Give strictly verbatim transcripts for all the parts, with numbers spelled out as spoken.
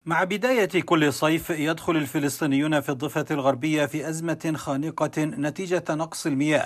مع بداية كل صيف يدخل الفلسطينيون في الضفة الغربية في أزمة خانقة نتيجة نقص المياه،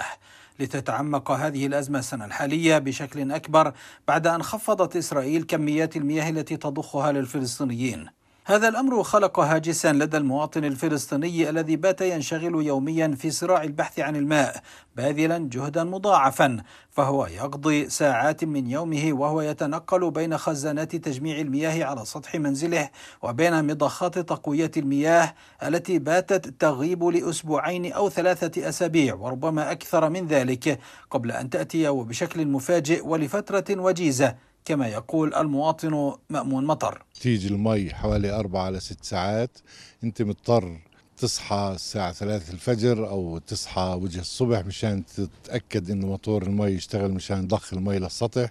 لتتعمق هذه الأزمة السنة الحالية بشكل أكبر بعد أن خفضت إسرائيل كميات المياه التي تضخها للفلسطينيين. هذا الأمر خلق هاجسا لدى المواطن الفلسطيني الذي بات ينشغل يوميا في صراع البحث عن الماء، باذلا جهدا مضاعفا، فهو يقضي ساعات من يومه وهو يتنقل بين خزانات تجميع المياه على سطح منزله وبين مضخات تقوية المياه التي باتت تغيب لأسبوعين أو ثلاثة أسابيع وربما أكثر من ذلك قبل أن تأتي وبشكل مفاجئ ولفترة وجيزة، كما يقول المواطن مأمون مطر. تيجي المي حوالي أربعة لست ساعات، أنت مضطر تصحى الساعة ثلاثة الفجر أو تصحى وجه الصبح مشان تتأكد إنه موتور المي يشتغل مشان يضخ المي للسطح.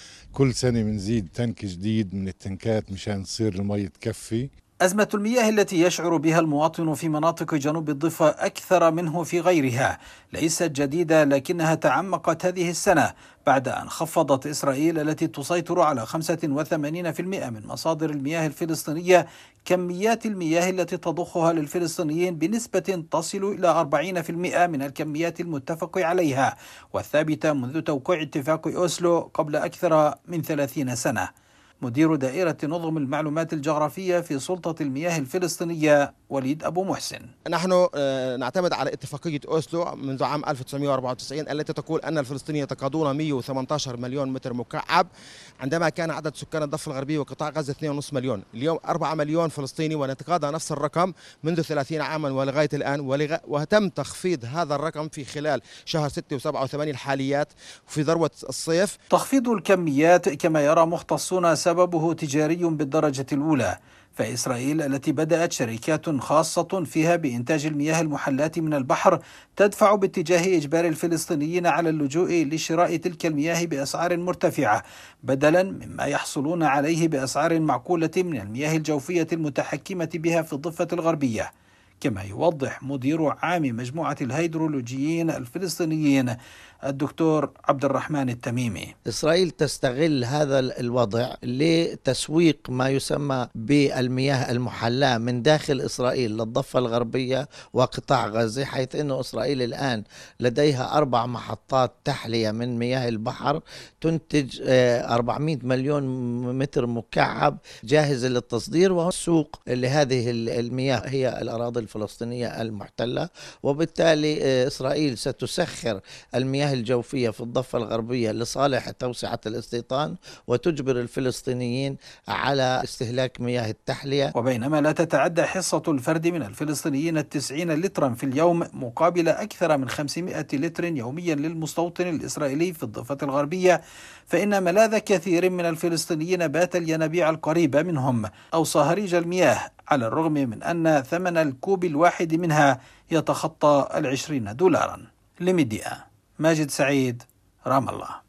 كل سنة بنزيد تنك جديد من التنكات مشان تصير المي تكفي. أزمة المياه التي يشعر بها المواطن في مناطق جنوب الضفة أكثر منه في غيرها ليست جديدة، لكنها تعمقت هذه السنة بعد أن خفضت إسرائيل التي تسيطر على خمسة وثمانين بالمئة من مصادر المياه الفلسطينية كميات المياه التي تضخها للفلسطينيين بنسبة تصل إلى أربعين بالمئة من الكميات المتفق عليها والثابتة منذ توقيع اتفاق أوسلو قبل أكثر من ثلاثين سنة. مدير دائرة نظم المعلومات الجغرافية في سلطة المياه الفلسطينية وليد أبو محسن: نحن نعتمد على اتفاقية أوسلو منذ عام ألف وتسعمئة وأربعة وتسعين التي تقول أن الفلسطينيين يتقاضون مئة وثمانية عشر مليون متر مكعب عندما كان عدد سكان الضفة الغربية وقطاع غزة اثنين فاصلة خمسة مليون. اليوم أربعة مليون فلسطيني ونتقاضى نفس الرقم منذ ثلاثين عاما ولغاية الآن، وتم تخفيض هذا الرقم في خلال شهر ستة وسبعة وثمانية الحاليات في ذروة الصيف. تخفيض الكميات كما يرى مختصون سببه تجاري بالدرجة الأولى، فإسرائيل التي بدأت شركات خاصة فيها بإنتاج المياه المحلاة من البحر تدفع باتجاه إجبار الفلسطينيين على اللجوء لشراء تلك المياه بأسعار مرتفعة بدلا مما يحصلون عليه بأسعار معقولة من المياه الجوفية المتحكمة بها في الضفة الغربية، كما يوضح مدير عام مجموعة الهيدرولوجيين الفلسطينيين الدكتور عبد الرحمن التميمي. إسرائيل تستغل هذا الوضع لتسويق ما يسمى بالمياه المحلاة من داخل إسرائيل للضفة الغربية وقطاع غزة، حيث أن إسرائيل الآن لديها أربع محطات تحلية من مياه البحر تنتج أربعمئة مليون متر مكعب جاهزة للتصدير، والسوق لهذه المياه هي الأراضي الفلسطينية المحتلة، وبالتالي إسرائيل ستسخر المياه الجوفية في الضفة الغربية لصالح توسعة الاستيطان وتجبر الفلسطينيين على استهلاك مياه التحلية. وبينما لا تتعدى حصة الفرد من الفلسطينيين التسعين لترا في اليوم مقابل أكثر من خمسمائة لتر يوميا للمستوطن الإسرائيلي في الضفة الغربية، فإن ملاذ كثير من الفلسطينيين بات الينابيع القريبة منهم أو صهاريج المياه، على الرغم من أن ثمن الكوب الواحد منها يتخطى العشرين دولارا. لميديا، ماجد سعيد، رام الله.